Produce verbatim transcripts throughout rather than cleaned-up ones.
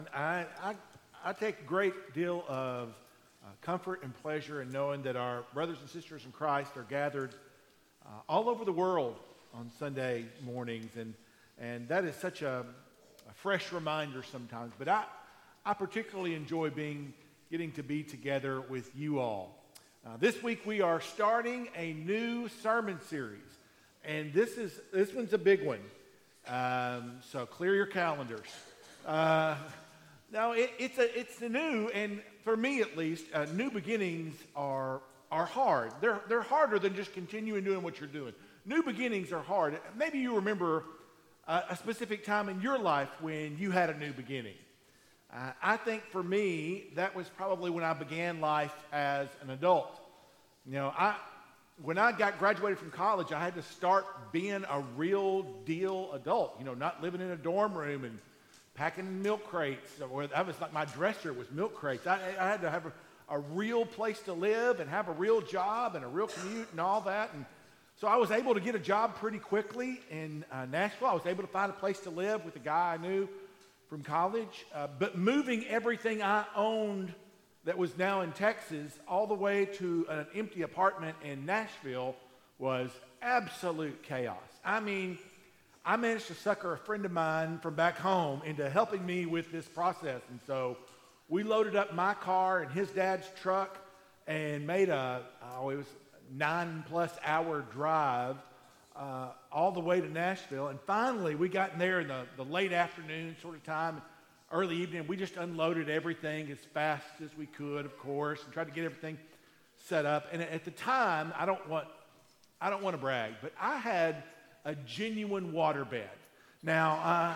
I, I, I take a great deal of uh, comfort and pleasure in knowing that our brothers and sisters in Christ are gathered uh, all over the world on Sunday mornings, and and that is such a, a fresh reminder sometimes. But I, I particularly enjoy being getting to be together with you all. Uh, this week we are starting a new sermon series, and this is this one's a big one. Um, so clear your calendars. Uh, No, it, it's a it's a new, and for me at least, uh, new beginnings are are hard. They're they're harder than just continuing doing what you're doing. New beginnings are hard. Maybe you remember a, a specific time in your life when you had a new beginning. Uh, I think for me, that was probably when I began life as an adult. You know, I when I got graduated from college, I had to start being a real deal adult. You know, not living in a dorm room and packing milk crates, or that was like my dresser was milk crates. I, I had to have a, a real place to live and have a real job and a real commute and all that. And so I was able to get a job pretty quickly in uh, Nashville. I was able to find a place to live with a guy I knew from college. Uh, but moving everything I owned that was now in Texas all the way to an empty apartment in Nashville was absolute chaos. I mean, I managed to sucker a friend of mine from back home into helping me with this process. And so we loaded up my car and his dad's truck and made a, oh, it was nine plus hour drive uh, all the way to Nashville. And finally, we got in there in the, the late afternoon sort of time, early evening. We just unloaded everything as fast as we could, of course, and tried to get everything set up. And at the time, I don't want, I don't want to brag, but I had a genuine waterbed. Now, uh,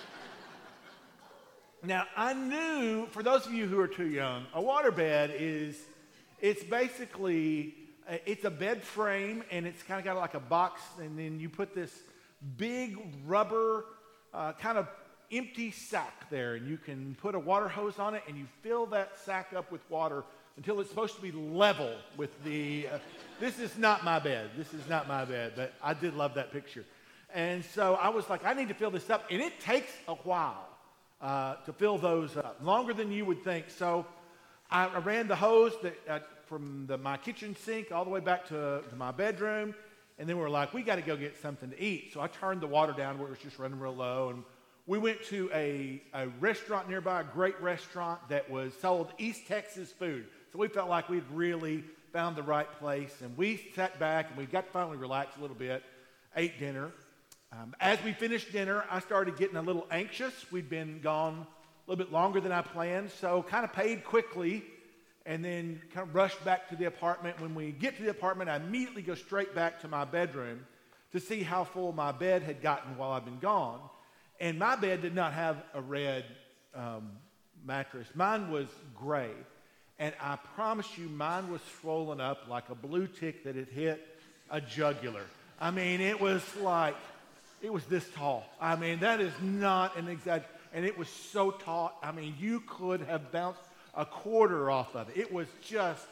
now I knew, for those of you who are too young, a waterbed is, it's basically, uh, it's a bed frame, and it's kind of got like a box, and then you put this big rubber uh, kind of empty sack there, and you can put a water hose on it, and you fill that sack up with water until it's supposed to be level with the, uh, this is not my bed. This is not my bed, but I did love that picture. And so I was like, I need to fill this up. And it takes a while uh, to fill those up, longer than you would think. So I, I ran the hose that, uh, from the, my kitchen sink all the way back to, to my bedroom. And then we were like, we got to go get something to eat. So I turned the water down where it was just running real low. And we went to a, a restaurant nearby, a great restaurant that was sold East Texas food. So we felt like we'd really found the right place, and we sat back and we got to finally relax a little bit, ate dinner. Um, as we finished dinner, I started getting a little anxious. We'd been gone a little bit longer than I planned, so kind of paid quickly and then kind of rushed back to the apartment. When we get to the apartment, I immediately go straight back to my bedroom to see how full my bed had gotten while I'd been gone. And my bed did not have a red um, mattress. Mine was gray. And I promise you, mine was swollen up like a blue tick that had hit a jugular. I mean, it was like, it was this tall. I mean, that is not an exaggeration. And it was so taut. I mean, you could have bounced a quarter off of it. It was just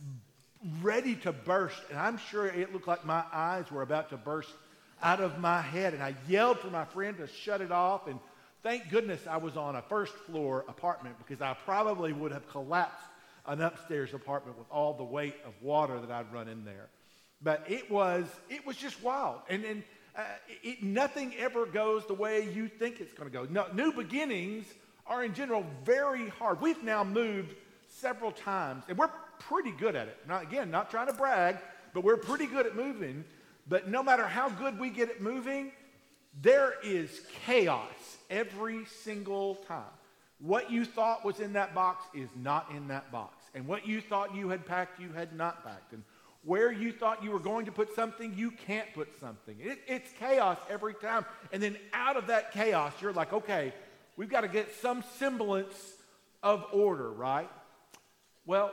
ready to burst. And I'm sure it looked like my eyes were about to burst out of my head. And I yelled for my friend to shut it off. And thank goodness I was on a first floor apartment, because I probably would have collapsed an upstairs apartment with all the weight of water that I'd run in there. But it was it was just wild. And, and uh, it, nothing ever goes the way you think it's going to go. No, new beginnings are in general very hard. We've now moved several times, and we're pretty good at it. Now, again, not trying to brag, but we're pretty good at moving. But no matter how good we get at moving, there is chaos every single time. What you thought was in that box is not in that box. And what you thought you had packed, you had not packed. And where you thought you were going to put something, you can't put something. It, it's chaos every time. And then out of that chaos, you're like, okay, we've got to get some semblance of order, right? Well,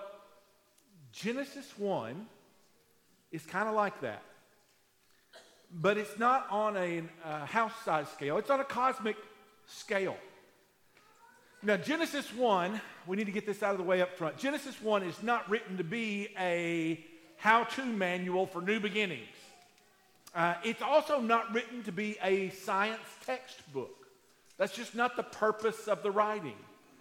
Genesis one is kind of like that. But it's not on a uh, house-size scale. It's on a cosmic scale. Now, Genesis one, we need to get this out of the way up front. Genesis one is not written to be a how-to manual for new beginnings. Uh, it's also not written to be a science textbook. That's just not the purpose of the writing.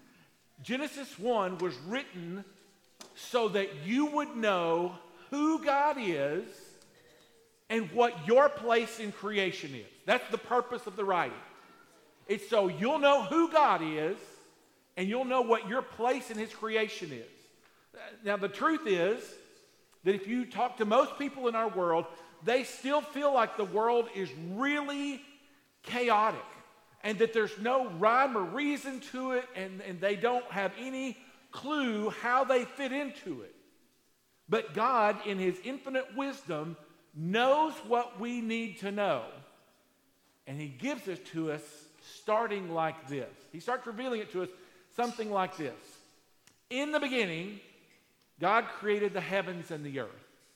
Genesis one was written so that you would know who God is and what your place in creation is. That's the purpose of the writing. It's so you'll know who God is and you'll know what your place in his creation is. Now, the truth is that if you talk to most people in our world, they still feel like the world is really chaotic and that there's no rhyme or reason to it, and, and they don't have any clue how they fit into it. But God, in his infinite wisdom, knows what we need to know, and he gives it to us starting like this. He starts revealing it to us something like this. In the beginning, God created the heavens and the earth.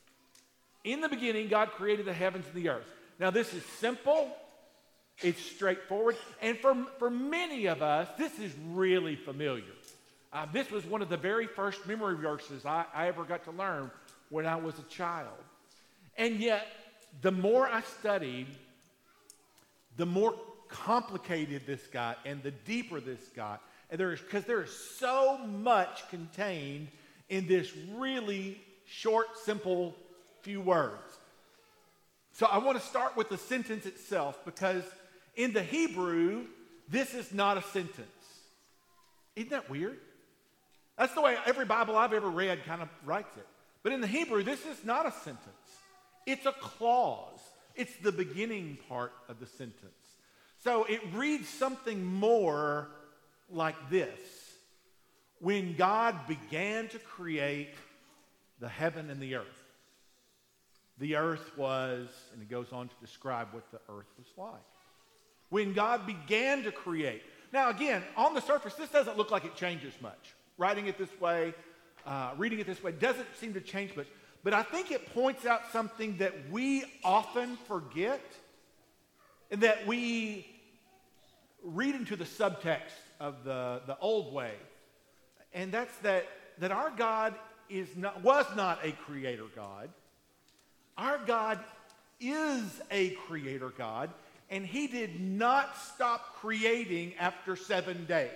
In the beginning, God created the heavens and the earth. Now, this is simple. It's straightforward. And for, for many of us, this is really familiar. Uh, this was one of the very first memory verses I, I ever got to learn when I was a child. And yet, the more I studied, the more complicated this got and the deeper this got. And there is, because there is so much contained in this really short, simple few words. So I want to start with the sentence itself, because in the Hebrew, this is not a sentence. Isn't that weird? That's the way every Bible I've ever read kind of writes it. But in the Hebrew, this is not a sentence. It's a clause. It's the beginning part of the sentence. So it reads something more like this. When God began to create the heaven and the earth, the earth was, and it goes on to describe what the earth was like. When God began to create. Now again, on the surface, this doesn't look like it changes much. Writing it this way, uh, reading it this way, doesn't seem to change much. But I think it points out something that we often forget, and that we read into the subtext of the, the old way. And that's that, that our God is not, was not a creator God. Our God is a creator God, and he did not stop creating after seven days.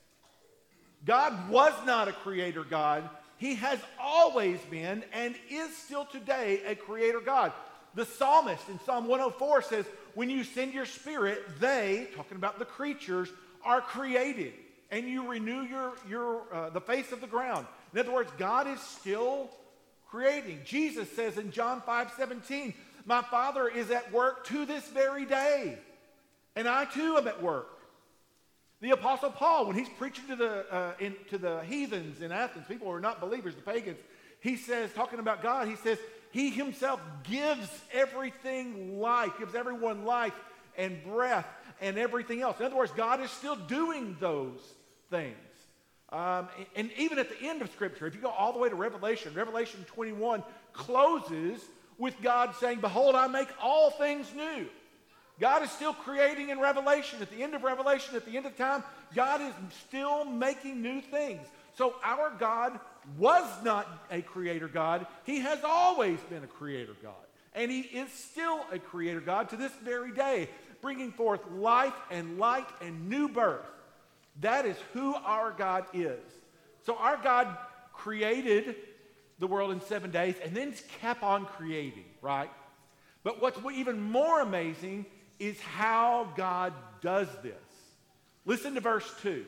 God was not a creator God. He has always been and is still today a creator God. The psalmist in Psalm one oh four says, when you send your spirit, they, talking about the creatures, are created, and you renew your, your, uh, the face of the ground. In other words, God is still creating. Jesus says in John five seventeen, my Father is at work to this very day, and I too am at work. The Apostle Paul, when he's preaching to the, uh, in, to the heathens in Athens, people who are not believers, the pagans, he says, talking about God, he says, he himself gives everything life, gives everyone life and breath and everything else. In other words, God is still doing those things. Um, and, and even at the end of Scripture, if you go all the way to Revelation, Revelation twenty-one closes with God saying, behold, I make all things new. God is still creating in Revelation. At the end of Revelation, at the end of time, God is still making new things. So our God was not a creator God. He has always been a creator God. And he is still a creator God to this very day, bringing forth life and light and new birth. That is who our God is. So our God created the world in seven days and then kept on creating, right? But what's even more amazing is how God does this. Listen to verse two.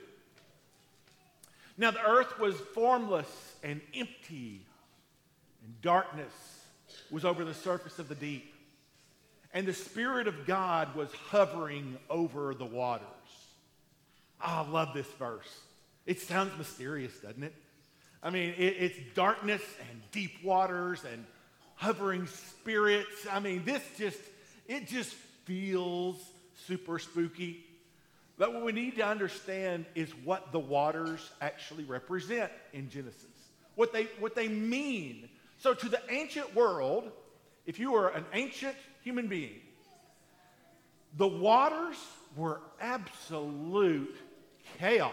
Now the earth was formless and empty, and darkness was over the surface of the deep. And the Spirit of God was hovering over the waters. Oh, I love this verse. It sounds mysterious, doesn't it? I mean, it, it's darkness and deep waters and hovering spirits. I mean, this just, it just feels super spooky. But what we need to understand is what the waters actually represent in Genesis. What they, what they mean. So to the ancient world, if you were an ancient human being, the waters were absolute chaos.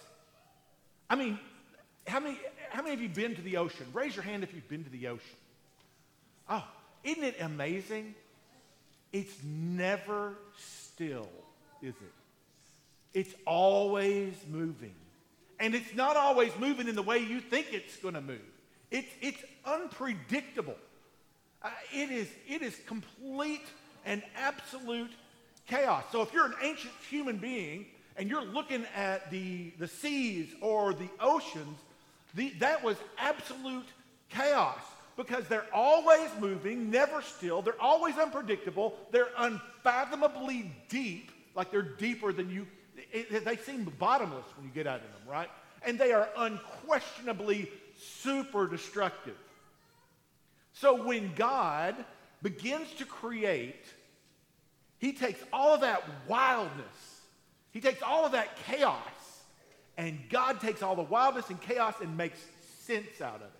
I mean, how many, how many of you been to the ocean? Raise your hand if you've been to the ocean. Oh, isn't it amazing? It's never still, is it? It's always moving. And it's not always moving in the way you think it's going to move. It's, it's unpredictable. Uh, it is, it is complete and absolute chaos. So if you're an ancient human being and you're looking at the, the seas or the oceans, the, that was absolute chaos because they're always moving, never still. They're always unpredictable. They're unfathomably deep, like they're deeper than you. It, it, they seem bottomless when you get out of them, right? And they are unquestionably super destructive. So when God begins to create, he takes all of that wildness, he takes all of that chaos, and God takes all the wildness and chaos and makes sense out of it.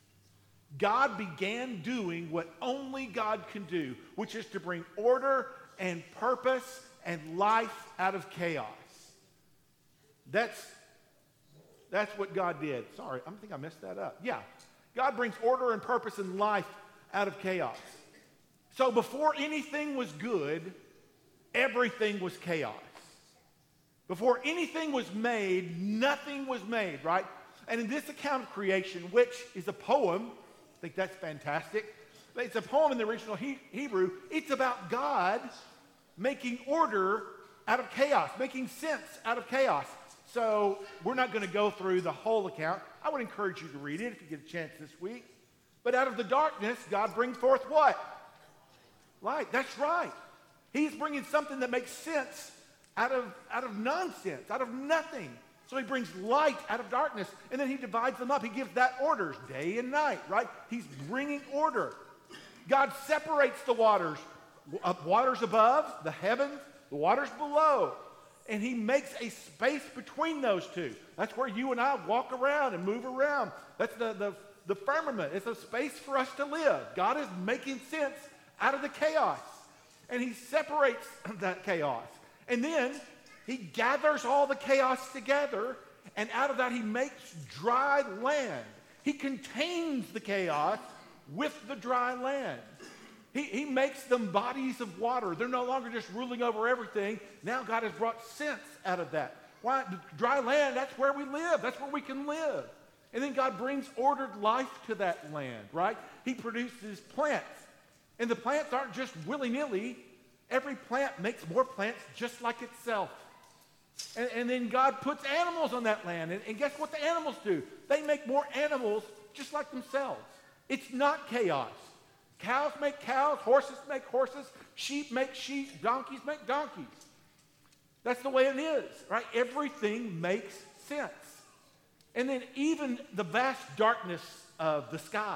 God began doing what only God can do, which is to bring order and purpose and life out of chaos. That's, that's what God did. Sorry, I think I messed that up. Yeah. God brings order and purpose and life out of chaos. So before anything was good, everything was chaos. Before anything was made, nothing was made, right? And in this account of creation, which is a poem, I think that's fantastic. It's a poem in the original he- Hebrew. It's about God making order out of chaos, making sense out of chaos. So we're not going to go through the whole account. I would encourage you to read it if you get a chance this week. But out of the darkness, God brings forth what? Light. That's right. He's bringing something that makes sense out of, out of nonsense, out of nothing. So he brings light out of darkness, and then he divides them up. He gives that orders, day and night, right? He's bringing order. God separates the waters, waters above, the heavens, the waters below. And he makes a space between those two. That's where you and I walk around and move around. That's the, the, the firmament. It's a space for us to live. God is making sense out of the chaos. And he separates that chaos. And then he gathers all the chaos together, and out of that he makes dry land. He contains the chaos with the dry land. He, he makes them bodies of water. They're no longer just ruling over everything. Now God has brought sense out of that. Why? Dry land, that's where we live. That's where we can live. And then God brings ordered life to that land, right? He produces plants. And the plants aren't just willy-nilly. Every plant makes more plants just like itself. And, and then God puts animals on that land. And, and guess what the animals do? They make more animals just like themselves. It's not chaos. Cows make cows, horses make horses, sheep make sheep, donkeys make donkeys. That's the way it is, right? Everything makes sense. And then even the vast darkness of the skies,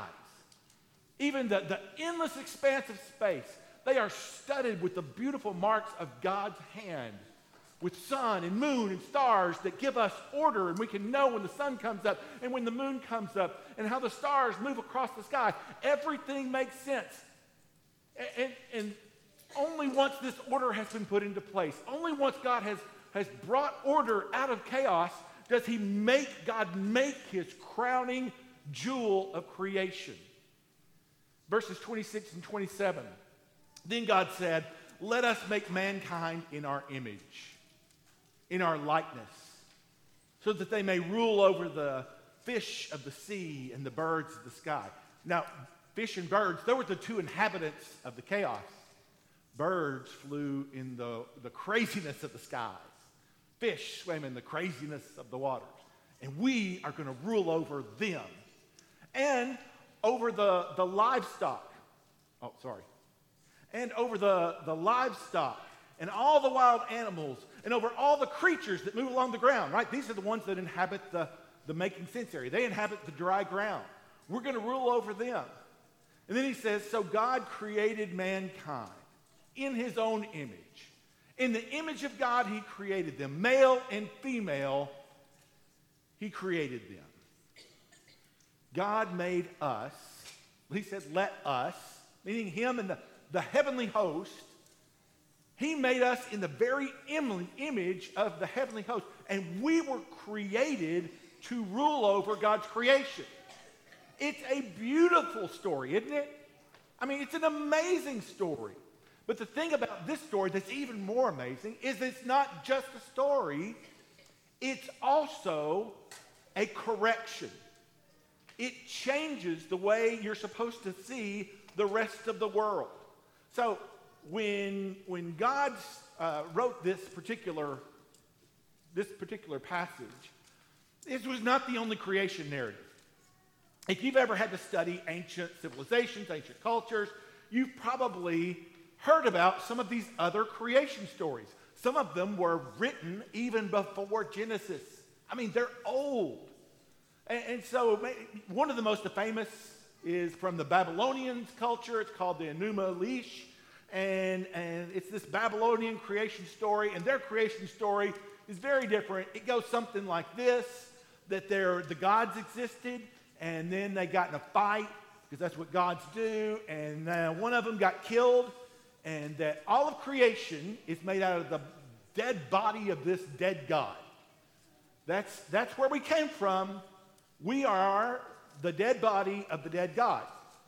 even the, the endless expanse of space, they are studded with the beautiful marks of God's hand, with sun and moon and stars that give us order, and we can know when the sun comes up and when the moon comes up and how the stars move across the sky. Everything makes sense. And, and, and only once this order has been put into place, only once God has, has brought order out of chaos, does he make, God make his crowning jewel of creation. Verses twenty-six and twenty-seven. Then God said, "Let us make mankind in our image, in our likeness, so that they may rule over the fish of the sea and the birds of the sky." Now, fish and birds, they were the two inhabitants of the chaos. Birds flew in the, the craziness of the skies. Fish swam in the craziness of the waters. And we are going to rule over them. And over the, the livestock. Oh, sorry. And over the, the livestock and all the wild animals and over all the creatures that move along the ground, right? These are the ones that inhabit the, the making sense area. They inhabit the dry ground. We're going to rule over them. And then he says, so God created mankind in his own image. In the image of God, he created them. Male and female, he created them. God made us. He said, let us, meaning him and the, the heavenly host. He made us in the very im- image of the heavenly host. And we were created to rule over God's creation. It's a beautiful story, isn't it? I mean, it's an amazing story. But the thing about this story that's even more amazing is it's not just a story. it's also a correction. It changes the way you're supposed to see the rest of the world. So when, when God uh, wrote this particular, this particular passage, this was not the only creation narrative. If you've ever had to study ancient civilizations, ancient cultures, you've probably heard about some of these other creation stories. Some of them were written even before Genesis. I mean, they're old. And, and so one of the most famous is from the Babylonian culture. It's called the Enuma Elish. And, and it's this Babylonian creation story. And their creation story is very different. It goes something like this, that they're, the gods existed, and then they got in a fight, because that's what gods do, and uh, one of them got killed, and that all of creation is made out of the dead body of this dead god. That's, that's where we came from. We are the dead body of the dead god.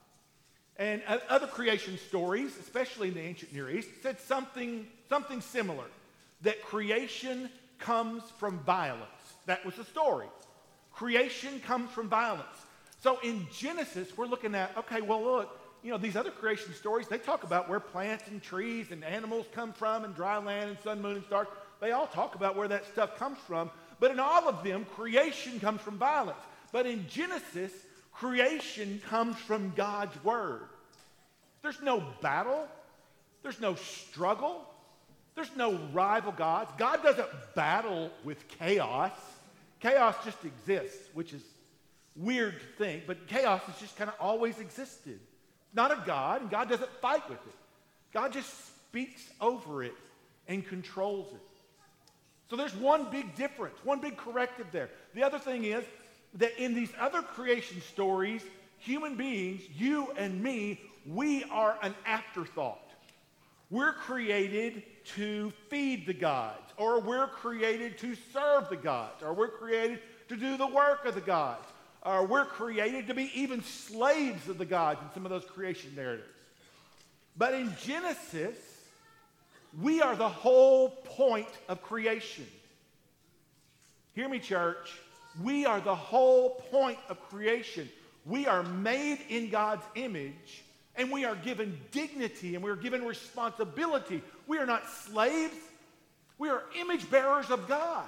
And uh, other creation stories, especially in the ancient Near East, said something, something similar, that creation comes from violence. That was the story. Creation comes from violence. So in Genesis, we're looking at, okay, well, look, you know, these other creation stories, they talk about where plants and trees and animals come from, and dry land and sun, moon, and stars. They all talk about where that stuff comes from. But in all of them, creation comes from violence. But in Genesis, creation comes from God's word. There's no battle. There's no struggle. There's no rival gods. God doesn't battle with chaos. Chaos just exists, which is weird to think, but chaos has just kind of always existed. Not a God, and God doesn't fight with it. God just speaks over it and controls it. So there's one big difference, one big corrective there. The other thing is that in these other creation stories, human beings, you and me, we are an afterthought. We're created to feed the gods, or we're created to serve the gods, or we're created to do the work of the gods, or we're created to be even slaves of the gods in some of those creation narratives. But in Genesis, we are the whole point of creation. Hear me, church. We are the whole point of creation. We are made in God's image, and we are given dignity, and we are given responsibility. We are not slaves. We are image bearers of God.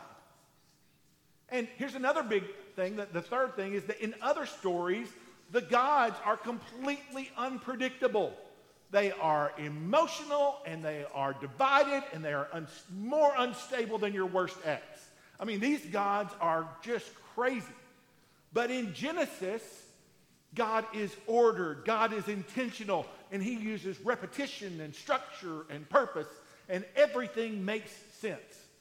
And here's another big thing, that the third thing is that in other stories, the gods are completely unpredictable. They are emotional, and they are divided, and they are un- more unstable than your worst ex. I mean, these gods are just crazy. But in Genesis, God is ordered, God is intentional, and he uses repetition and structure and purpose, and everything makes sense.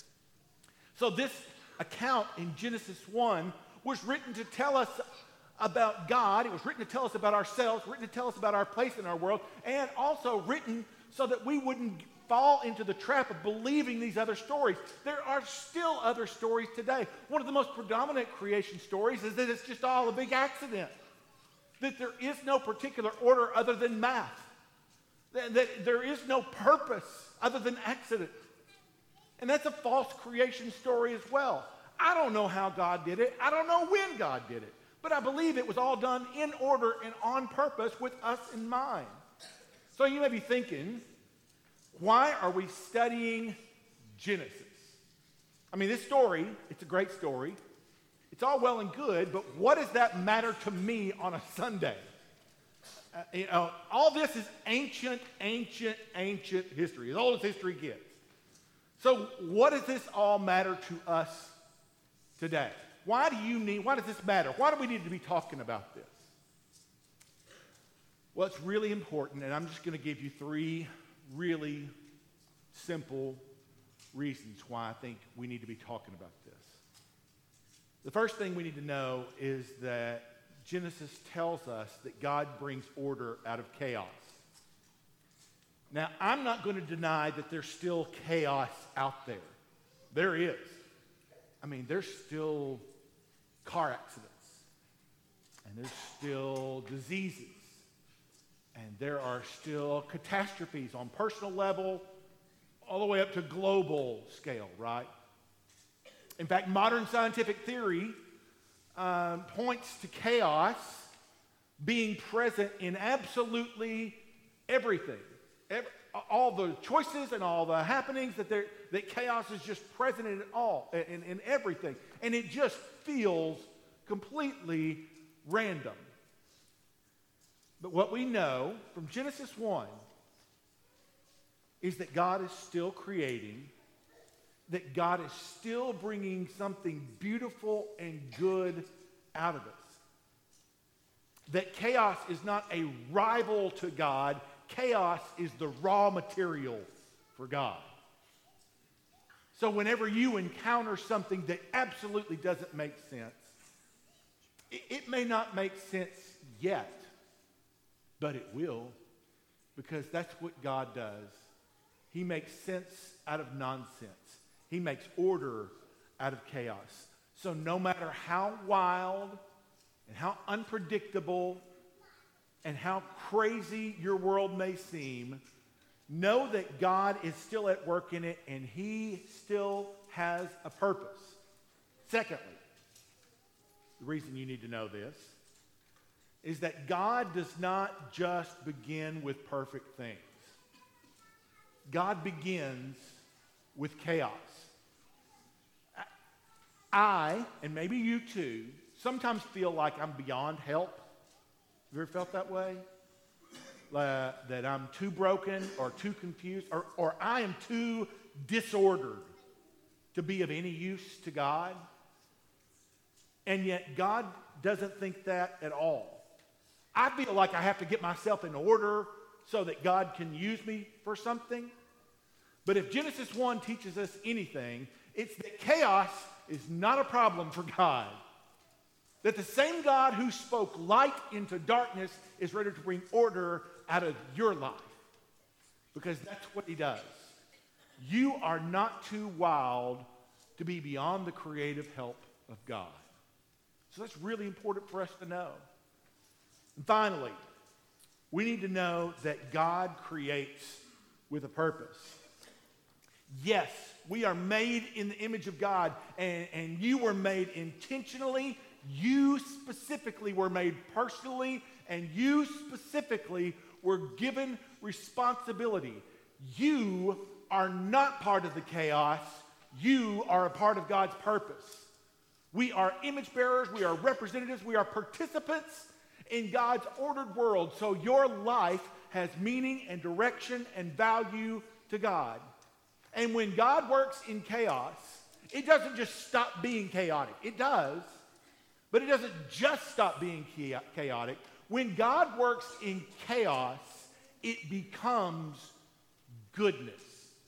So this account in Genesis one was written to tell us about God. It was written to tell us about ourselves, written to tell us about our place in our world, and also written so that we wouldn't fall into the trap of believing these other stories. There are still other stories today. One of the most predominant creation stories is that it's just all a big accident, that there is no particular order other than math, that, that there is no purpose other than accident. And that's a false creation story as well. I don't know how God did it. I don't know when God did it. But I believe it was all done in order and on purpose with us in mind. So you may be thinking, why are we studying Genesis? I mean, this story, it's a great story. It's all well and good, but what does that matter to me on a Sunday? Uh, you know, all this is ancient, ancient, ancient history, as old as history gets. So what does this all matter to us today? Why do you need, why does this matter? Why do we need to be talking about this? Well, it's really important, and I'm just going to give you three really simple reasons why I think we need to be talking about this. The first thing we need to know is that Genesis tells us that God brings order out of chaos. Now, I'm not going to deny that there's still chaos out there. There is. I mean, there's still car accidents, and there's still diseases, and there are still catastrophes on personal level all the way up to global scale, right? In fact, modern scientific theory um, points to chaos being present in absolutely everything. Every, all the choices and all the happenings, that, that chaos is just present in it all, in, in everything. And it just feels completely random. But what we know from Genesis one is that God is still creating, that God is still bringing something beautiful and good out of us. That chaos is not a rival to God. Chaos is the raw material for God. So whenever you encounter something that absolutely doesn't make sense, it, it may not make sense yet, but it will, because that's what God does. He makes sense out of nonsense. He makes order out of chaos. So no matter how wild and how unpredictable and how crazy your world may seem, know that God is still at work in it and he still has a purpose. Secondly, the reason you need to know this is that God does not just begin with perfect things. God begins with chaos. I, and maybe you too, sometimes feel like I'm beyond help. Have you ever felt that way? Uh, that I'm too broken or too confused, or, or I am too disordered to be of any use to God. And yet God doesn't think that at all. I feel like I have to get myself in order so that God can use me for something. But if Genesis one teaches us anything, it's that chaos is not a problem for God. That the same God who spoke light into darkness is ready to bring order out of your life. Because that's what he does. You are not too wild to be beyond the creative help of God. So that's really important for us to know. And finally, we need to know that God creates with a purpose. Yes, we are made in the image of God, and, and you were made intentionally. You specifically were made personally, and you specifically were given responsibility. You are not part of the chaos. You are a part of God's purpose. We are image bearers. We are representatives. We are participants in God's ordered world. So your life has meaning and direction and value to God. And when God works in chaos, it doesn't just stop being chaotic. It does, but it doesn't just stop being chaotic. When God works in chaos, it becomes goodness.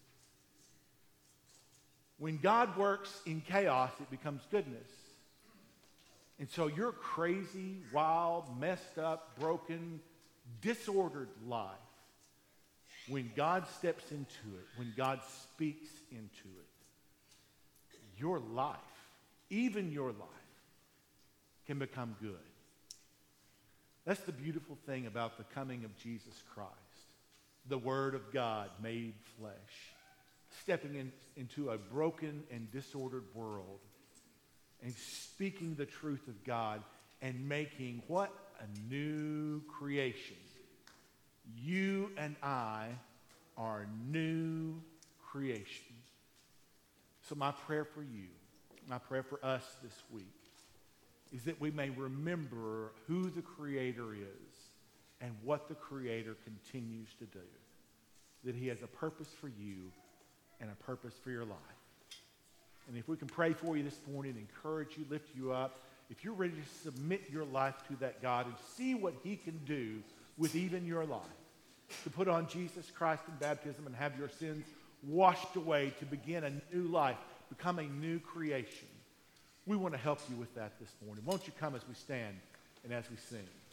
When God works in chaos, it becomes goodness. And so your crazy, wild, messed up, broken, disordered life, when God steps into it, when God speaks into it, your life, even your life, can become good. That's the beautiful thing about the coming of Jesus Christ, the Word of God made flesh, stepping in, into a broken and disordered world and speaking the truth of God and making what? A new creation. You and I are new creation. So my prayer for you, my prayer for us this week, is that we may remember who the Creator is and what the Creator continues to do. That he has a purpose for you and a purpose for your life. And if we can pray for you this morning, encourage you, lift you up, if you're ready to submit your life to that God and see what he can do with even your life, to put on Jesus Christ in baptism and have your sins washed away, to begin a new life, become a new creation. We want to help you with that this morning. Won't you come as we stand and as we sing?